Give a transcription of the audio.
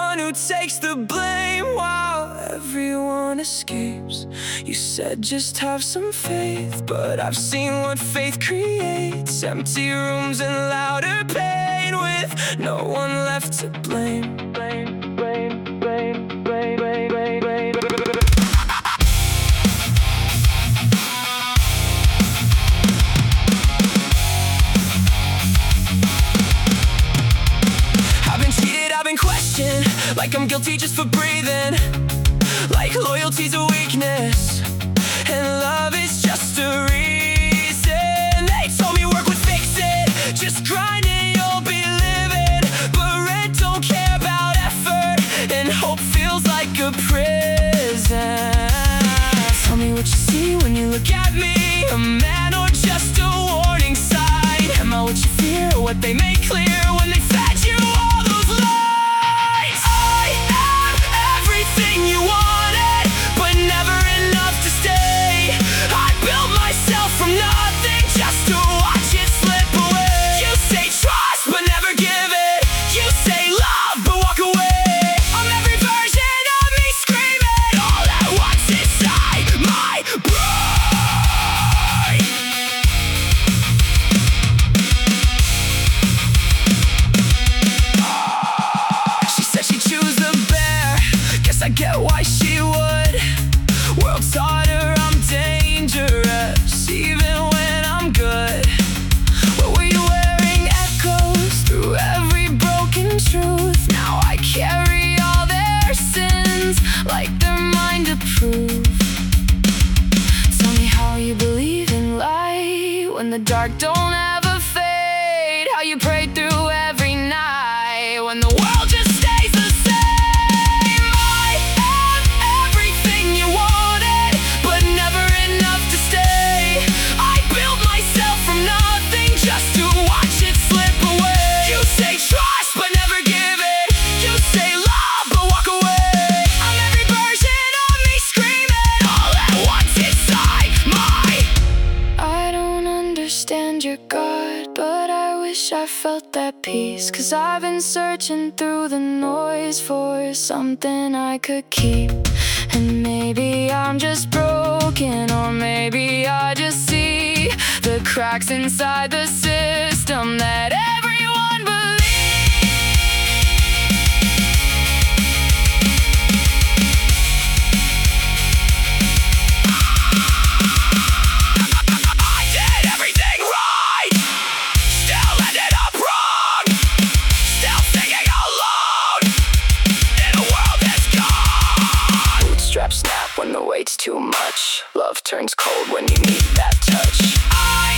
one who takes the blame while everyone escapes. You said just have some faith, but I've seen what faith creates. Empty rooms and louder pain with no one left to blame. Like I'm guilty just for breathing, like loyalty's a weakness, and love is just a reason. They told me work would fix it, just grind and you'll be living. But rent don't care about effort, and hope feels like a prison. Tell me what you see when you look at me, a man or just a warning sign? Am I what you fear or what they make clear when they fed you all those lies? You wanted, but never enough to stay. I built myself from nothing just to watch it slip away. You say trust, but never give it. You say love, but walk away. I'm every version of me screaming all at once inside my brain. She said she'd choose the bear, guess I get why she would. World taught her I'm dangerous, even when I'm good. What were you wearing? Echoes through every broken truth. Now I carry all their sins like they're mine to prove. Tell me how you believe in light when the dark don't ever fade. How you prayed through every night when the world just stays the same. You're God, but I wish I felt that peace. 'Cause I've been searching through the noise for something I could keep. And maybe I'm just broken, or maybe I just see the cracks inside the system that everyone believes. Snap when the weight's too much. Love turns cold when you need that touch.